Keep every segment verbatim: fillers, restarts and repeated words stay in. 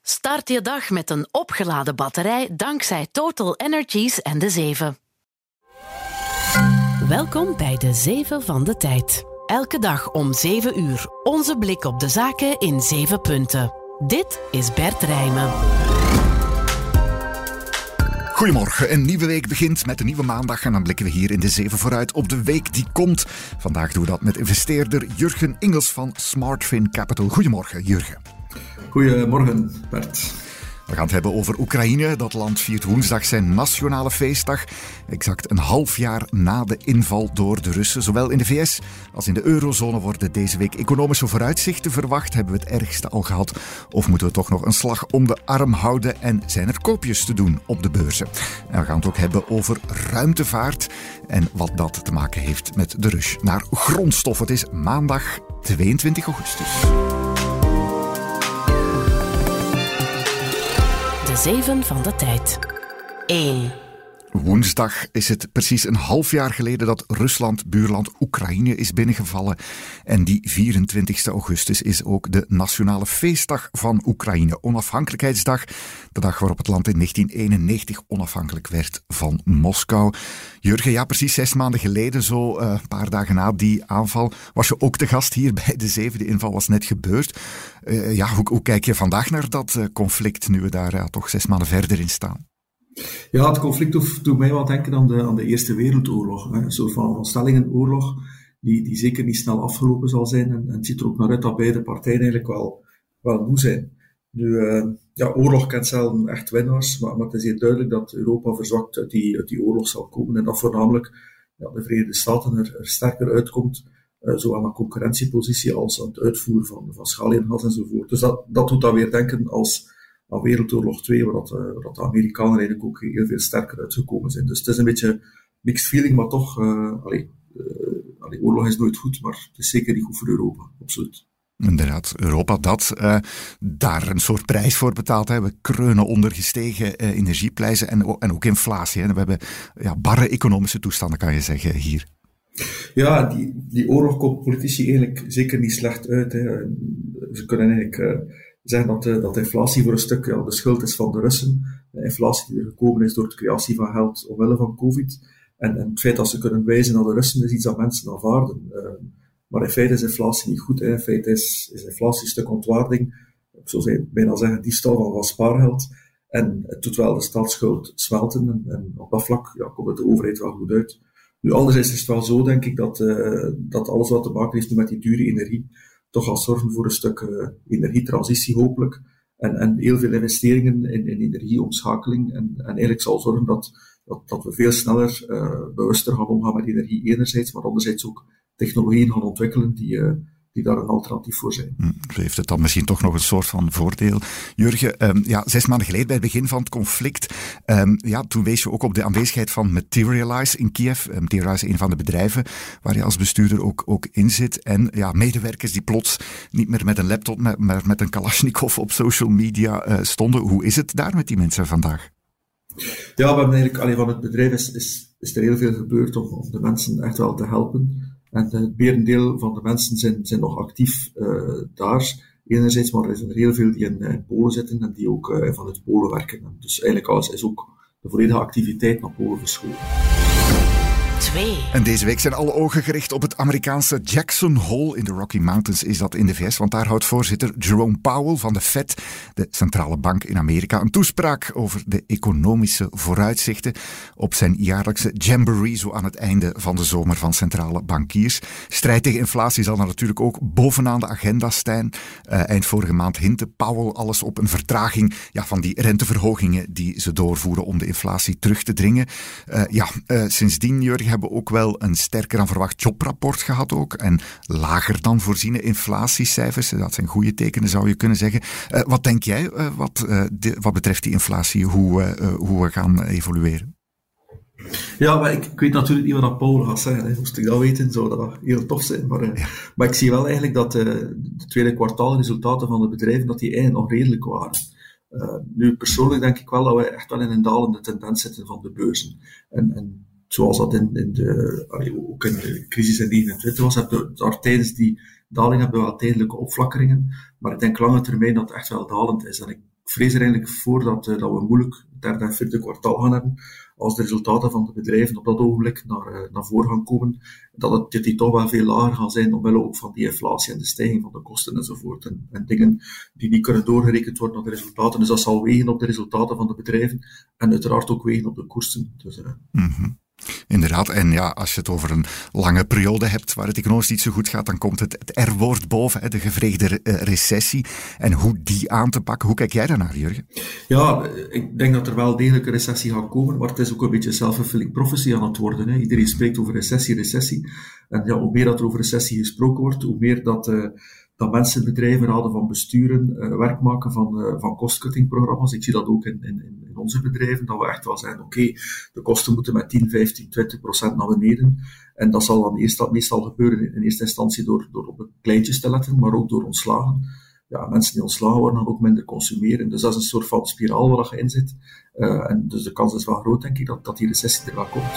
Start je dag met een opgeladen batterij dankzij Total Energies en de zeven. Welkom bij de zeven van de tijd. Elke dag om zeven uur. Onze blik op de zaken in zeven punten. Dit is Bert Rijmen. Goedemorgen, een nieuwe week begint met een nieuwe maandag en dan blikken we hier in de zeven vooruit op de week die komt. Vandaag doen we dat met investeerder Jurgen Ingels van SmartFin Capital. Goedemorgen, Jurgen. Goedemorgen, Bert. We gaan het hebben over Oekraïne. Dat land viert woensdag zijn nationale feestdag. Exact een half jaar na de inval door de Russen. Zowel in de V S als in de eurozone worden deze week economische vooruitzichten verwacht. Hebben we het ergste al gehad? Of moeten we toch nog een slag om de arm houden? En zijn er koopjes te doen op de beurzen? En we gaan het ook hebben over ruimtevaart. En wat dat te maken heeft met de rush naar grondstof. Het is maandag tweeëntwintig augustus. De zeven van de tijd. één. Woensdag is het precies een half jaar geleden dat Rusland, buurland Oekraïne, is binnengevallen. En die vierentwintigste augustus is ook de nationale feestdag van Oekraïne. Onafhankelijkheidsdag, de dag waarop het land in negentien eenennegentig onafhankelijk werd van Moskou. Jurgen, ja, precies zes maanden geleden, zo uh, een paar dagen na die aanval, was je ook te gast hier bij de zeven. De inval was net gebeurd. Uh, ja, hoe, hoe kijk je vandaag naar dat uh, conflict, nu we daar uh, toch zes maanden verder in staan? Ja, het conflict doet mij wat denken aan de, aan de Eerste Wereldoorlog. Hè. Een soort van stellingenoorlog die, die zeker niet snel afgelopen zal zijn. En, en het ziet er ook naar uit dat beide partijen eigenlijk wel, wel moe zijn. Nu, uh, ja, oorlog kent zelden echt winnaars, maar, maar het is heel duidelijk dat Europa verzwakt uit die, uit die oorlog zal komen. En dat voornamelijk ja, de Verenigde Staten er, er sterker uitkomt, uh, zowel aan concurrentiepositie als aan het uitvoeren van, van schaliegas enzovoort. Dus dat, dat doet dan weer denken als aan Wereldoorlog twee, waar, dat, uh, waar dat de Amerikanen eigenlijk ook heel veel sterker uitgekomen zijn. Dus het is een beetje mixed feeling, maar toch, uh, allee, uh, allee, oorlog is nooit goed, maar het is zeker niet goed voor Europa, absoluut. Inderdaad, Europa dat uh, daar een soort prijs voor betaalt. Hè. We kreunen onder gestegen uh, energieprijzen en, en ook inflatie. Hè. We hebben ja, barre economische toestanden, kan je zeggen, hier. Ja, die, die oorlog komt politici eigenlijk zeker niet slecht uit. Hè. Ze kunnen eigenlijk uh, zeggen dat de, dat de inflatie voor een stuk ja, de schuld is van de Russen. De inflatie die er gekomen is door de creatie van geld omwille van COVID. En, en het feit dat ze kunnen wijzen naar de Russen is iets dat mensen aanvaarden. Uh, maar in feite is inflatie niet goed. Hè. In feite is, is inflatie een stuk ontwaarding. Ik zou bijna zeggen diefstal van, van spaargeld. En het doet wel de staatsschuld smelten. En, en op dat vlak ja, komt het de overheid wel goed uit. Nu, anderzijds is het wel zo, denk ik, dat, uh, dat alles wat te maken heeft met die dure energie toch gaat zorgen voor een stuk uh, energietransitie, hopelijk. En, en heel veel investeringen in, in energieomschakeling. En, en eigenlijk zal zorgen dat, dat, dat we veel sneller, uh, bewuster gaan omgaan met energie enerzijds, maar anderzijds ook technologieën gaan ontwikkelen die, uh, die daar een alternatief voor zijn. Hm, heeft het dan misschien toch nog een soort van voordeel? Jurgen, um, ja, zes maanden geleden bij het begin van het conflict, um, ja, toen wees je ook op de aanwezigheid van Materialise in Kiev. Uh, Materialise is een van de bedrijven waar je als bestuurder ook, ook in zit. En ja, medewerkers die plots niet meer met een laptop, maar, maar met een Kalashnikov op social media uh, stonden. Hoe is het daar met die mensen vandaag? Ja, we hebben eigenlijk, allee, van het bedrijf is, is, is er heel veel gebeurd om, om de mensen echt wel te helpen. En het merendeel van de mensen zijn, zijn nog actief uh, daar, enerzijds, maar er zijn er heel veel die in, in Polen zitten en die ook uh, vanuit Polen werken. En dus eigenlijk alles is ook de volledige activiteit naar Polen verschoven. twee. En deze week zijn alle ogen gericht op het Amerikaanse Jackson Hole in de Rocky Mountains, is dat in de V S. Want daar houdt voorzitter Jerome Powell van de Fed, de centrale bank in Amerika, een toespraak over de economische vooruitzichten op zijn jaarlijkse jamboree, zo aan het einde van de zomer van centrale bankiers. Strijd tegen inflatie zal dan natuurlijk ook bovenaan de agenda staan. Uh, eind vorige maand hintte Powell alles op een vertraging ja, van die renteverhogingen die ze doorvoeren om de inflatie terug te dringen. Uh, ja, uh, sindsdien, Jurgen, hebben ook wel een sterker dan verwacht jobrapport gehad ook. En lager dan voorziene inflatiecijfers. Dat zijn goede tekenen, zou je kunnen zeggen. Uh, wat denk jij uh, wat, uh, de, wat betreft die inflatie, hoe, uh, hoe we gaan evolueren? Ja, maar ik, ik weet natuurlijk niet wat Paul gaat zeggen. Hè. Moest ik dat weten, zou dat heel tof zijn. Maar, uh, ja. maar ik zie wel eigenlijk dat uh, de tweede kwartaalresultaten van de bedrijven, dat die eigenlijk nog redelijk waren. Uh, nu, persoonlijk denk ik wel dat we echt wel in een dalende tendens zitten van de beurzen. En, en zoals dat in, in de, ook in de crisis in negenentwintig was, hebben daar tijdens die daling hebben we wel tijdelijke opflakkeringen, maar ik denk lange termijn dat het echt wel dalend is. En ik vrees er eigenlijk voor dat, uh, dat we moeilijk het derde en vierde kwartaal gaan hebben, als de resultaten van de bedrijven op dat ogenblik naar, uh, naar voren gaan komen, dat het dat die toch wel veel lager gaan zijn, omwille ook van die inflatie en de stijging van de kosten enzovoort. En, en dingen die niet kunnen doorgerekend worden naar de resultaten. Dus dat zal wegen op de resultaten van de bedrijven en uiteraard ook wegen op de koersen. Dus, uh, mm-hmm. Inderdaad, en ja, als je het over een lange periode hebt waar het economisch niet zo goed gaat, dan komt het, het R-woord boven, hè, de gevreesde uh, recessie. En hoe die aan te pakken, hoe kijk jij daarnaar, Jurgen? Ja, ik denk dat er wel degelijk een recessie gaat komen, maar het is ook een beetje self-fulfilling prophecy aan het worden. Hè. Iedereen spreekt over recessie, recessie. En ja, hoe meer dat er over recessie gesproken wordt, hoe meer dat... Uh, dat mensen, bedrijven, raden van besturen uh, werk maken van, uh, van cost-cutting-programma's. Ik zie dat ook in, in, in onze bedrijven, dat we echt wel zeggen, oké, okay, de kosten moeten met tien, vijftien, twintig procent naar beneden. En dat zal dan eerst, dat meestal gebeuren in eerste instantie door, door op de kleintjes te letten, maar ook door ontslagen. Ja, mensen die ontslagen worden gaan ook minder consumeren. Dus dat is een soort van spiraal waar je in zit. Uh, en dus de kans is wel groot, denk ik, dat, dat die recessie er wel komt.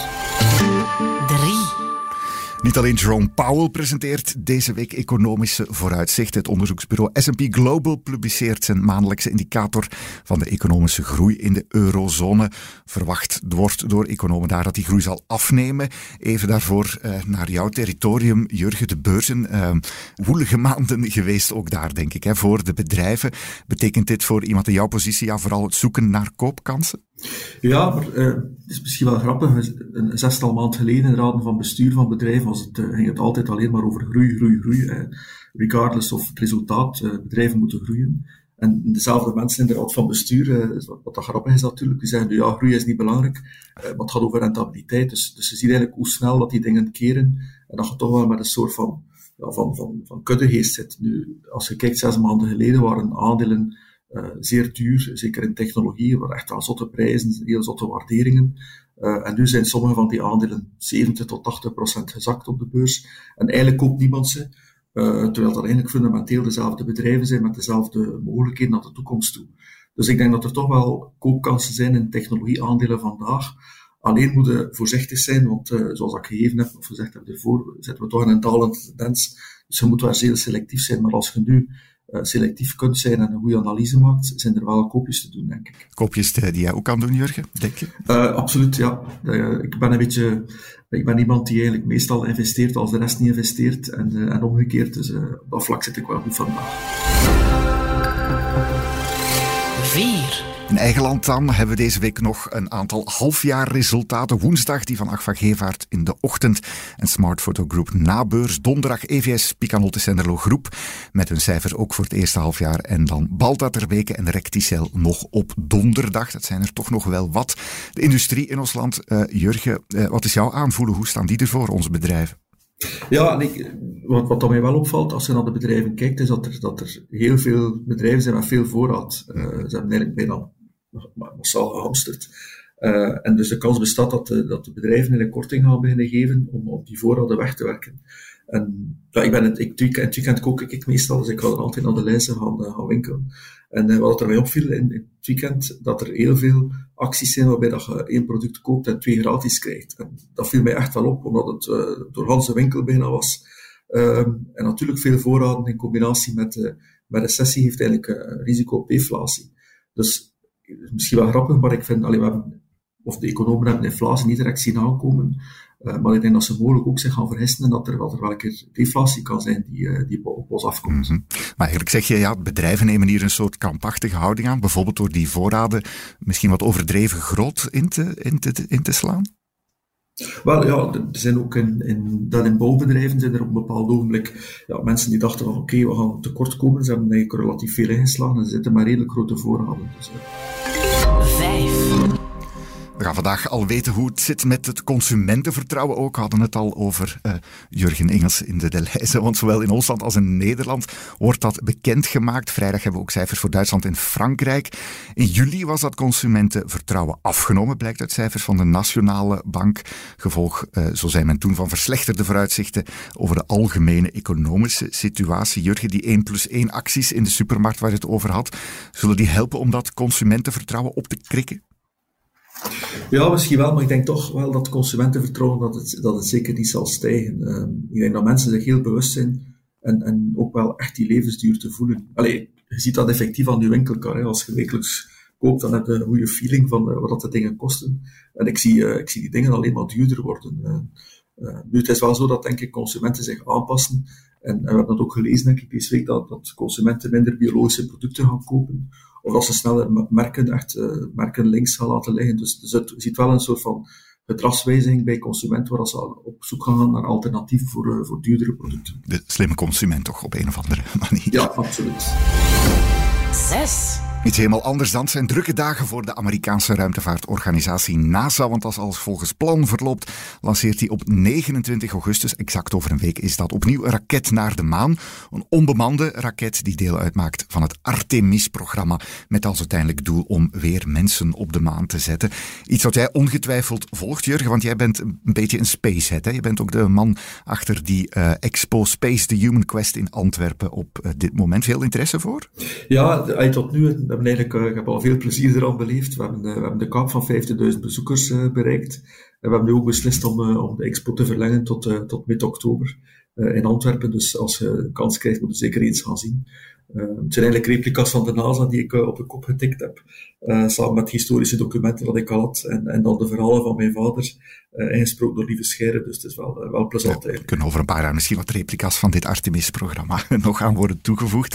Drie. Niet alleen Jerome Powell presenteert deze week economische vooruitzichten. Het onderzoeksbureau S and P Global publiceert zijn maandelijkse indicator van de economische groei in de eurozone. Verwacht wordt door economen daar dat die groei zal afnemen. Even daarvoor uh, naar jouw territorium, Jurgen, de beurzen. Uh, woelige maanden geweest ook daar, denk ik, hè, voor de bedrijven. Betekent dit voor iemand in jouw positie ja, vooral het zoeken naar koopkansen? Ja, maar uh, het is misschien wel grappig. Een zestal maand geleden in de raden van bestuur van bedrijven was het, uh, ging het altijd alleen maar over groei, groei, groei. Uh, regardless of het resultaat, uh, bedrijven moeten groeien. En dezelfde mensen in de raad van bestuur, uh, wat, wat dat grappig is natuurlijk, die zeggen, ja, groei is niet belangrijk, uh, maar het gaat over rentabiliteit. Dus, dus je ziet eigenlijk hoe snel dat die dingen keren en dat je toch wel met een soort van, ja, van, van, van kuddegeest zit. Nu, als je kijkt, zes maanden geleden waren aandelen Uh, zeer duur, zeker in technologie, waar echt aan zotte prijzen, heel zotte waarderingen. Uh, en nu zijn sommige van die aandelen zeventig tot tachtig procent gezakt op de beurs. En eigenlijk koopt niemand ze, uh, terwijl dat eigenlijk fundamenteel dezelfde bedrijven zijn met dezelfde mogelijkheden naar de toekomst toe. Dus ik denk dat er toch wel koopkansen zijn in technologieaandelen vandaag. Alleen moeten we voorzichtig zijn, want uh, zoals ik gegeven heb, of gezegd heb ervoor, zitten we toch in een dalende tendens. Dus je moet wel zeer selectief zijn, maar als je nu Uh, selectief kunt zijn en een goede analyse maakt, zijn er wel koopjes te doen, denk ik. Koopjes die jij ook kan doen, Jurgen, denk je? Uh, absoluut, ja. Uh, ik ben een beetje... Ik ben iemand die eigenlijk meestal investeert als de rest niet investeert en, uh, en omgekeerd. Dus uh, op dat vlak zit ik wel goed vandaag. Vier. In eigen land dan hebben we deze week nog een aantal halfjaarresultaten. Woensdag die van Agfa Gevaert in de ochtend en Smart Photo Group na beurs. Donderdag E V S Picanol Tessenderlo Groep met een cijfer ook voor het eerste halfjaar. En dan Balta ter Beke en Recticel nog op donderdag. Dat zijn er toch nog wel wat. De industrie in ons land. Uh, Jurgen, uh, wat is jouw aanvoelen? Hoe staan die er voor, onze bedrijven? Ja, en ik, wat, wat dan mij wel opvalt als je naar de bedrijven kijkt, is dat er, dat er heel veel bedrijven zijn met veel voorraad. Uh, ze hebben eigenlijk bijna massaal gehamsterd. Uh, en dus de kans bestaat dat de, dat de bedrijven een korting gaan beginnen geven om op die voorraden weg te werken. En ja, ik ben het, ik, in het weekend kook ik meestal, dus ik ga dan altijd naar de lijsten gaan, uh, gaan winkelen. En uh, wat er mij opviel in, in het weekend, dat er heel veel acties zijn waarbij dat je één product koopt en twee gratis krijgt. En dat viel mij echt wel op, omdat het uh, door ganse winkel bijna was. Um, en natuurlijk veel voorraden in combinatie met, uh, met recessie heeft eigenlijk uh, een risico op deflatie. Dus misschien wel grappig, maar ik vind, allee, we hebben, of de economen hebben de inflatie niet direct zien aankomen, uh, maar ik denk dat ze mogelijk ook zich gaan vergissen en dat er, dat er wel een keer deflatie kan zijn die, uh, die op ons afkomt. Mm-hmm. Maar eigenlijk zeg je, ja, bedrijven nemen hier een soort krampachtige houding aan, bijvoorbeeld door die voorraden misschien wat overdreven groot in te, in te, in te slaan? Wel ja, er zijn ook in, in, dat in bouwbedrijven zijn er op een bepaald ogenblik ja, mensen die dachten van oké, okay, we gaan tekort komen. Ze hebben eigenlijk relatief veel ingeslagen en ze zitten maar redelijk grote voorraden. Dus, uh. Vijf. We gaan vandaag al weten hoe het zit met het consumentenvertrouwen ook. We hadden het al over uh, Jurgen Engels in de Delhaize, want zowel in ons land als in Nederland wordt dat bekendgemaakt. Vrijdag hebben we ook cijfers voor Duitsland en Frankrijk. In juli was dat consumentenvertrouwen afgenomen, blijkt uit cijfers van de Nationale Bank. Gevolg, uh, zo zei men toen, van verslechterde vooruitzichten over de algemene economische situatie. Jurgen, die één plus één acties in de supermarkt waar je het over had, zullen die helpen om dat consumentenvertrouwen op te krikken? Ja, misschien wel, maar ik denk toch wel dat consumentenvertrouwen dat het, dat het zeker niet zal stijgen. Uh, ik denk dat mensen zich heel bewust zijn en, en ook wel echt die levensduur te voelen. Allee, je ziet dat effectief aan je winkelkar. Hè. Als je wekelijks koopt, dan heb je een goede feeling van uh, wat de dingen kosten. En ik zie, uh, ik zie die dingen alleen maar duurder worden. Uh, uh, nu, het is wel zo dat, denk ik, consumenten zich aanpassen. En, en we hebben dat ook gelezen, denk ik, deze week, dat, dat consumenten minder biologische producten gaan kopen. Of dat ze sneller merken, echt uh, merken links gaan laten liggen. Dus, dus het, je ziet wel een soort van gedragswijziging bij consumenten, waar ze op zoek gaan naar alternatieven voor, uh, voor duurdere producten. De slimme consument toch, op een of andere manier. Ja, absoluut. Zes. Iets helemaal anders dan. Het zijn drukke dagen voor de Amerikaanse ruimtevaartorganisatie NASA, want als alles volgens plan verloopt, lanceert hij op negenentwintig augustus, exact over een week is dat, opnieuw een raket naar de maan. Een onbemande raket die deel uitmaakt van het Artemis-programma, met als uiteindelijk doel om weer mensen op de maan te zetten. Iets wat jij ongetwijfeld volgt, Jurgen, want jij bent een beetje een spacehead, hè? Je bent ook de man achter die uh, Expo Space, the Human Quest in Antwerpen op uh, dit moment. Veel interesse voor? Ja, tot nu we hebben eigenlijk, uh, ik heb al veel plezier eraan beleefd. We hebben, uh, we hebben de kaap van vijftigduizend bezoekers uh, bereikt. En we hebben nu ook beslist om, uh, om de expo te verlengen tot, uh, tot mid-oktober uh, in Antwerpen. Dus als je een kans krijgt, moet je zeker eens gaan zien. Uh, het zijn eigenlijk replica's van de NASA die ik uh, op de kop getikt heb. Uh, samen met historische documenten dat ik al had. En, en dan de verhalen van mijn vader, uh, ingesproken door Lieve Scheire. Dus het is wel, uh, wel plezant ja, eigenlijk. Kunnen over een paar jaar misschien wat replica's van dit Artemis-programma nog aan worden toegevoegd.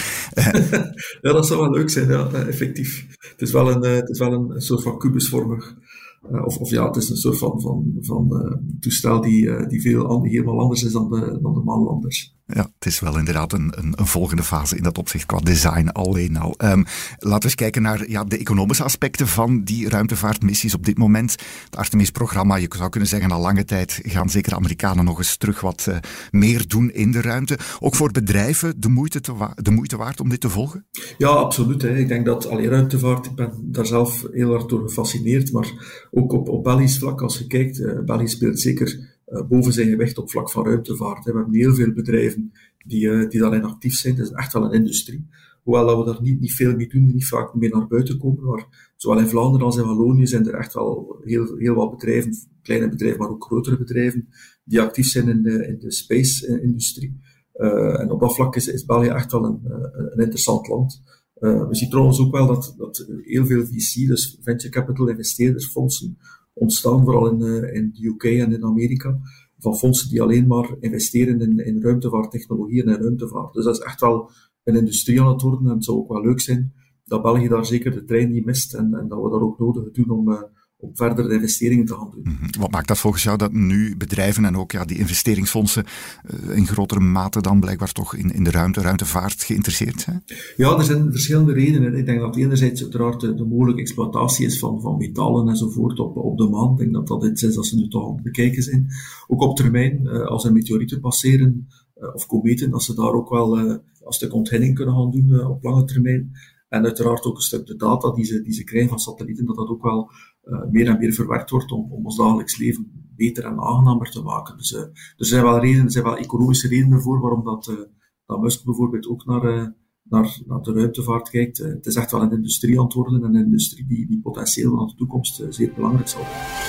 Ja, dat zou wel leuk zijn, ja, effectief. Het is wel een, uh, het is wel een, een soort van kubusvormig. Uh, of, of ja, het is een soort van, van, van uh, toestel die, uh, die veel an- helemaal anders is dan de, dan de maanlanders. Ja, het is wel inderdaad een, een, een volgende fase in dat opzicht qua design alleen al. Um, laten we eens kijken naar ja, de economische aspecten van die ruimtevaartmissies op dit moment. Het Artemis-programma, je zou kunnen zeggen, al lange tijd gaan zeker de Amerikanen nog eens terug wat uh, meer doen in de ruimte. Ook voor bedrijven de moeite, te wa- de moeite waard om dit te volgen? Ja, absoluut. Hè. Ik denk dat alleen ruimtevaart, ik ben daar zelf heel hard door gefascineerd, maar ook op, op Belgisch vlak, als je kijkt, uh, België speelt zeker uh, boven zijn gewicht op vlak van ruimtevaart. Hè. We hebben heel veel bedrijven die, uh, die daarin actief zijn. Het is echt wel een industrie. Hoewel dat we daar niet, niet veel mee doen, niet vaak meer naar buiten komen, maar zowel in Vlaanderen als in Wallonië zijn er echt wel heel, heel wat bedrijven, kleine bedrijven, maar ook grotere bedrijven, die actief zijn in de, in de space-industrie. Uh, en op dat vlak is, is België echt wel een, een interessant land. Uh, we zien trouwens ook wel dat, dat heel veel V C, dus venture capital investeerdersfondsen, ontstaan, vooral in, uh, in de U K en in Amerika, van fondsen die alleen maar investeren in, in ruimtevaarttechnologieën en ruimtevaart. Dus dat is echt wel een industrie aan het worden en het zou ook wel leuk zijn dat België daar zeker de trein niet mist en, en dat we daar ook nodig doen om, uh, om verder de investeringen te gaan doen. Mm-hmm. Wat maakt dat volgens jou dat nu bedrijven en ook ja, die investeringsfondsen uh, in grotere mate dan blijkbaar toch in, in de ruimte, ruimtevaart geïnteresseerd zijn? Ja, er zijn verschillende redenen. Ik denk dat enerzijds uiteraard de, de mogelijke exploitatie is van, van metalen enzovoort op, op de maan. Ik denk dat dat iets is dat ze nu toch aan het bekijken zijn. Ook op termijn, uh, als er meteorieten passeren uh, of kometen, dat ze daar ook wel uh, een stuk ontginning kunnen gaan doen uh, op lange termijn. En uiteraard ook een stuk de data die ze, die ze krijgen van satellieten, dat dat ook wel uh, meer en meer verwerkt wordt om, om ons dagelijks leven beter en aangenamer te maken. Dus uh, er zijn wel redenen, er zijn wel economische redenen voor waarom dat, uh, dat Musk bijvoorbeeld ook naar, uh, naar, naar de ruimtevaart kijkt. Uh, het is echt wel een industrie aan het worden en een industrie die, die potentieel aan de toekomst uh, zeer belangrijk zal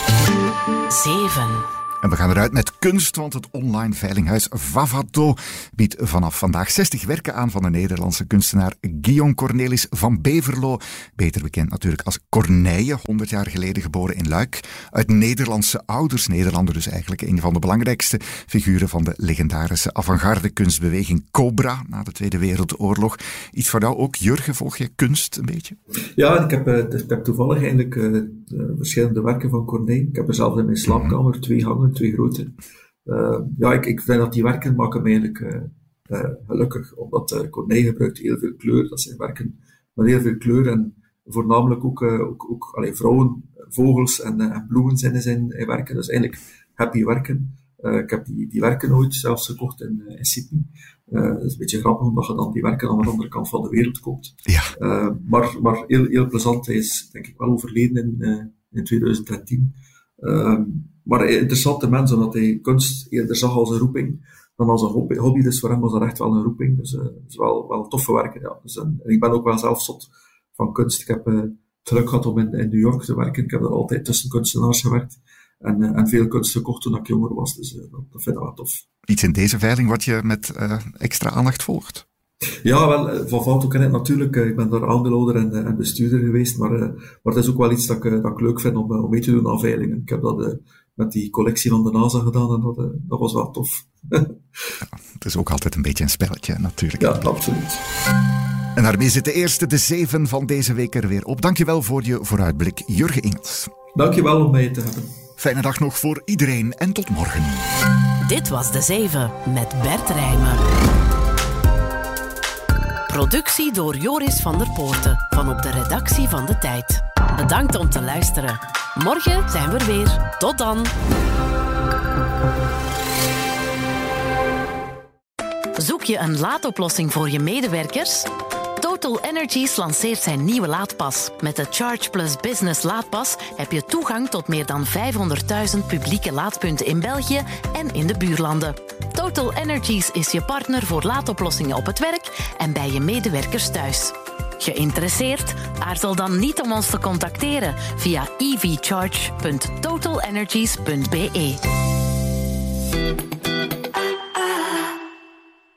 zijn. zeven. En we gaan eruit met kunst, want het online veilinghuis Vavato biedt vanaf vandaag zestig werken aan van de Nederlandse kunstenaar Guillaume Cornelis van Beverlo. Beter bekend natuurlijk als Corneille, honderd jaar geleden geboren in Luik. Uit Nederlandse ouders, Nederlander dus eigenlijk een van de belangrijkste figuren van de legendarische avant-garde kunstbeweging Cobra na de Tweede Wereldoorlog. Iets voor jou ook, Jurgen, volg je kunst een beetje? Ja, ik heb, ik heb toevallig eigenlijk uh, verschillende werken van Corneille. Ik heb er zelf in mijn slaapkamer twee hangen. Twee grote. Uh, ja, ik, ik vind dat die werken maken me eigenlijk uh, uh, gelukkig, omdat uh, Corneille gebruikt heel veel kleur. Dat zijn werken met heel veel kleur en voornamelijk ook, uh, ook, ook allee, vrouwen, vogels en, uh, en bloemen zijn in zijn werken. Dus eigenlijk happy werken. Uh, ik heb die, die werken ooit zelfs gekocht in, uh, in Sydney. Uh, dat is een beetje grappig, omdat je dan die werken aan de andere kant van de wereld koopt. Ja. Uh, maar maar heel, heel plezant. Hij is denk ik wel overleden in, uh, in twintig tien. Uh, Maar een interessante mens, omdat hij kunst eerder zag als een roeping dan als een hobby. hobby dus voor hem was dat echt wel een roeping. Dus het uh, is wel, wel toffe werken. Ja. Dus, en, en ik ben ook wel zelf zot van kunst. Ik heb uh, het geluk gehad om in, in New York te werken. Ik heb daar altijd tussen kunstenaars gewerkt. En, uh, en veel kunst gekocht toen ik jonger was. Dus uh, dat, dat vind ik wel tof. Iets in deze veiling wat je met uh, extra aandacht volgt? Ja, wel, van Vauto ken ik natuurlijk. Ik ben daar aandeelhouder en, en bestuurder geweest, maar, maar het is ook wel iets dat ik, dat ik leuk vind om, om mee te doen aan veilingen. Ik heb dat uh, met die collectie van de NASA gedaan en dat, uh, dat was wel tof. Ja, het is ook altijd een beetje een spelletje, natuurlijk. Ja, absoluut. En daarmee zit de eerste, de zeven van deze week er weer op. Dankjewel voor je vooruitblik, Jurgen Ingels. Dankjewel om mij te hebben. Fijne dag nog voor iedereen en tot morgen. Dit was de zeven met Bert Rijmen. Productie door Joris van der Poorten van op de redactie van De Tijd. Bedankt om te luisteren. Morgen zijn we er weer. Tot dan. Zoek je een laadoplossing voor je medewerkers? Total Energies lanceert zijn nieuwe laadpas. Met de Charge Plus Business laadpas heb je toegang tot meer dan vijfhonderdduizend publieke laadpunten in België en in de buurlanden. Total Energies is je partner voor laadoplossingen op het werk en bij je medewerkers thuis. Geïnteresseerd? Aarzel dan niet om ons te contacteren via e v charge punt total energies punt b e.